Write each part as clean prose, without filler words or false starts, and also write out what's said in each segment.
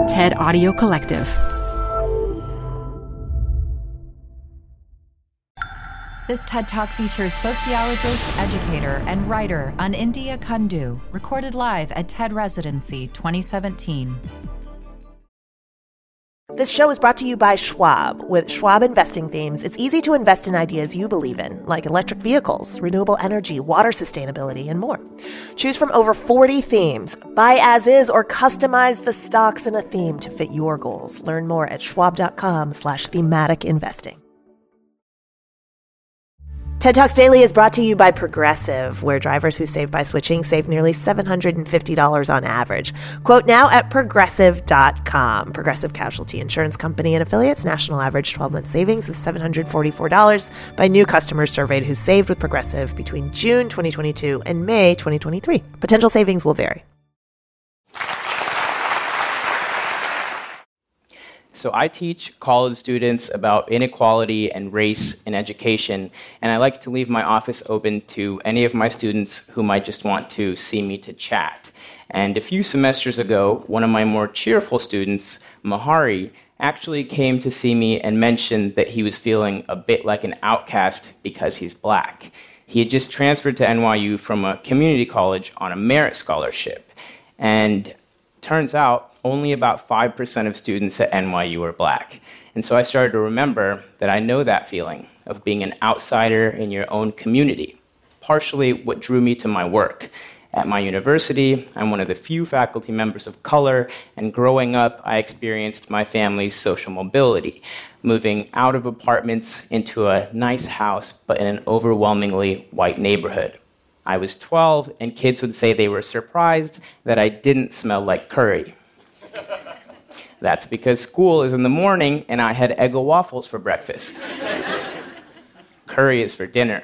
TED Audio Collective. This TED Talk features sociologist, educator, and writer Anindya Kundu, recorded live at TED Residency 2017. This show is brought to you by Schwab. With Schwab investing themes, it's easy to invest in ideas you believe in, like electric vehicles, renewable energy, water sustainability, and more. Choose from over 40 themes. Buy as is or customize the stocks in a theme to fit your goals. Learn more at schwab.com/thematic investing. TED Talks Daily is brought to you by Progressive, where drivers who save by switching save nearly $750 on average. Quote now at Progressive.com. Progressive Casualty Insurance Company and affiliates. National average 12-month savings of $744 by new customers surveyed who saved with Progressive between June 2022 and May 2023. Potential savings will vary. So I teach college students about inequality and race in education, and I like to leave my office open to any of my students who might just want to see me to chat. And a few semesters ago, one of my more cheerful students, Mahari, actually came to see me and mentioned that he was feeling a bit like an outcast because he's black. He had just transferred to NYU from a community college on a merit scholarship, and turns out only about 5% of students at NYU are black. And so I started to remember that I know that feeling of being an outsider in your own community, partially what drew me to my work. At my university, I'm one of the few faculty members of color, and growing up, I experienced my family's social mobility, moving out of apartments into a nice house, but in an overwhelmingly white neighborhood. I was 12, and kids would say they were surprised that I didn't smell like curry. That's because school is in the morning and I had Eggo waffles for breakfast. Curry is for dinner.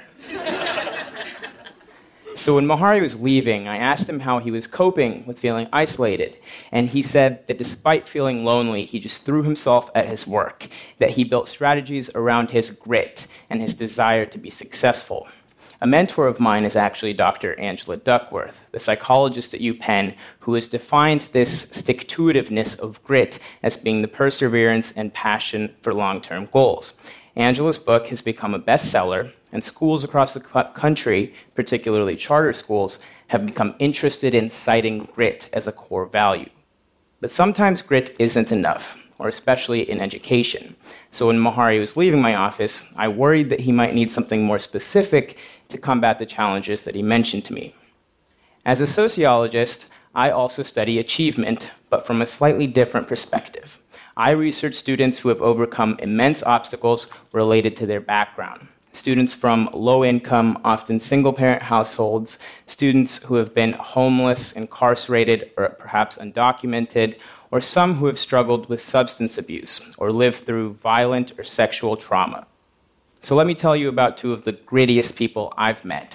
So when Mahari was leaving, I asked him how he was coping with feeling isolated. And he said that despite feeling lonely, he just threw himself at his work, that he built strategies around his grit and his desire to be successful. A mentor of mine is actually Dr. Angela Duckworth, the psychologist at UPenn, who has defined this stick-to-itiveness of grit as being the perseverance and passion for long-term goals. Angela's book has become a bestseller, and schools across the country, particularly charter schools, have become interested in citing grit as a core value. But sometimes grit isn't enough, or especially in education. So when Mahari was leaving my office, I worried that he might need something more specific to combat the challenges that he mentioned to me. As a sociologist, I also study achievement, but from a slightly different perspective. I research students who have overcome immense obstacles related to their background. Students from low-income, often single-parent households, students who have been homeless, incarcerated, or perhaps undocumented, or some who have struggled with substance abuse or lived through violent or sexual trauma. So let me tell you about two of the grittiest people I've met.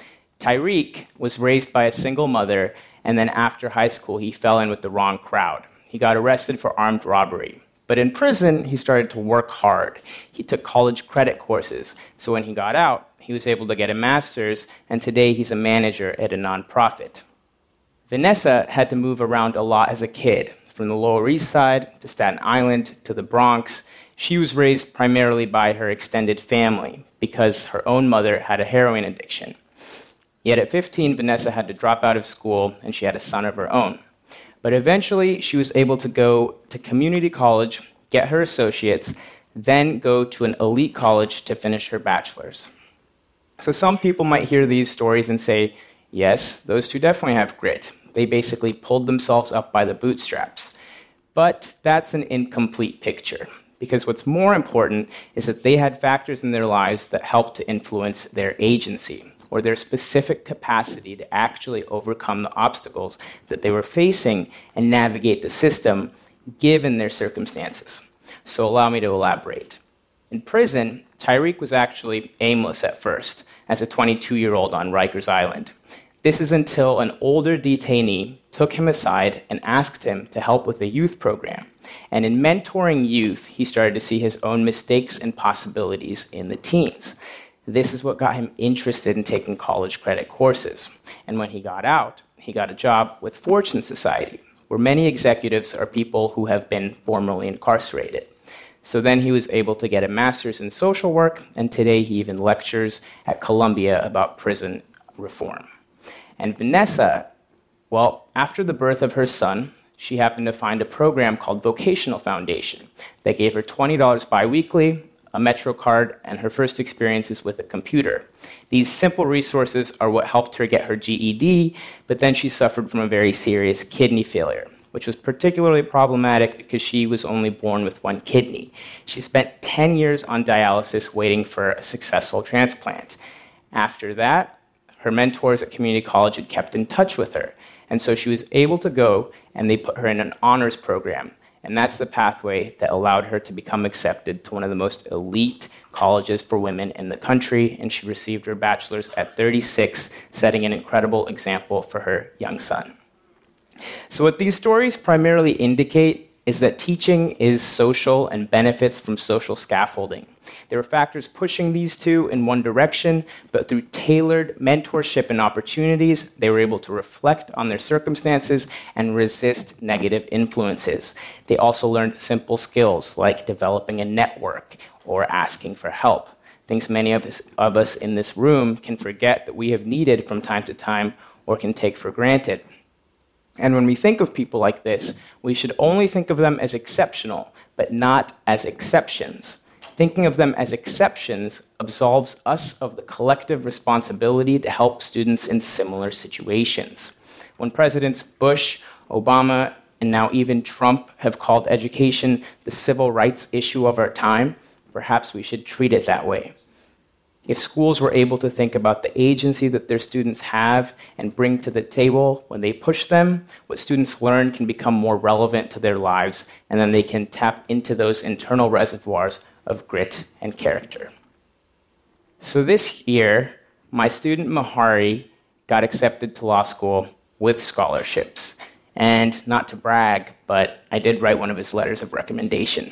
Tyreek was raised by a single mother, and then after high school, he fell in with the wrong crowd. He got arrested for armed robbery. But in prison, he started to work hard. He took college credit courses, so when he got out, he was able to get a master's, and today he's a manager at a nonprofit. Vanessa had to move around a lot as a kid, from the Lower East Side to Staten Island to the Bronx. She was raised primarily by her extended family because her own mother had a heroin addiction. Yet at 15, Vanessa had to drop out of school, and she had a son of her own. But eventually, she was able to go to community college, get her associates, then go to an elite college to finish her bachelor's. So some people might hear these stories and say, yes, those two definitely have grit. They basically pulled themselves up by the bootstraps. But that's an incomplete picture, because what's more important is that they had factors in their lives that helped to influence their agency, or their specific capacity to actually overcome the obstacles that they were facing and navigate the system given their circumstances. So allow me to elaborate. In prison, Tyreek was actually aimless at first, as a 22-year-old on Rikers Island. This is until an older detainee took him aside and asked him to help with a youth program. And in mentoring youth, he started to see his own mistakes and possibilities in the teens. This is what got him interested in taking college credit courses. And when he got out, he got a job with Fortune Society, where many executives are people who have been formerly incarcerated. So then he was able to get a master's in social work, and today he even lectures at Columbia about prison reform. And Vanessa, well, after the birth of her son, she happened to find a program called Vocational Foundation that gave her $20 biweekly, a Metro card, and her first experiences with a computer. These simple resources are what helped her get her GED, but then she suffered from a very serious kidney failure, which was particularly problematic because she was only born with one kidney. She spent 10 years on dialysis waiting for a successful transplant. After that, her mentors at community college had kept in touch with her, and so she was able to go, and they put her in an honors program. And that's the pathway that allowed her to become accepted to one of the most elite colleges for women in the country, and she received her bachelor's at 36, setting an incredible example for her young son. So what these stories primarily indicate is that teaching is social and benefits from social scaffolding. There are factors pushing these two in one direction, but through tailored mentorship and opportunities, they were able to reflect on their circumstances and resist negative influences. They also learned simple skills like developing a network or asking for help, things many of us in this room can forget that we have needed from time to time or can take for granted. And when we think of people like this, we should only think of them as exceptional, but not as exceptions. Thinking of them as exceptions absolves us of the collective responsibility to help students in similar situations. When Presidents Bush, Obama, and now even Trump have called education the civil rights issue of our time, perhaps we should treat it that way. If schools were able to think about the agency that their students have and bring to the table when they push them, what students learn can become more relevant to their lives, and then they can tap into those internal reservoirs of grit and character. So this year, my student Mahari got accepted to law school with scholarships. And not to brag, but I did write one of his letters of recommendation.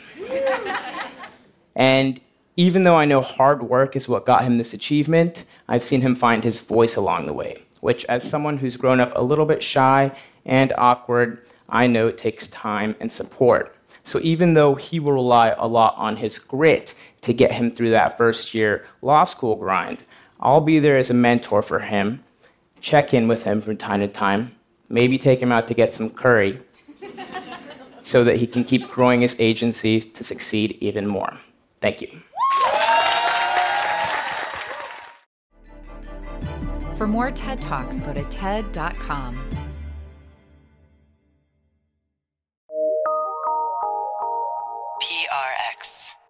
And even though I know hard work is what got him this achievement, I've seen him find his voice along the way, which as someone who's grown up a little bit shy and awkward, I know it takes time and support. So even though he will rely a lot on his grit to get him through that first year law school grind, I'll be there as a mentor for him, check in with him from time to time, maybe take him out to get some curry, so that he can keep growing his agency to succeed even more. Thank you. For more TED Talks, go to TED.com. PRX.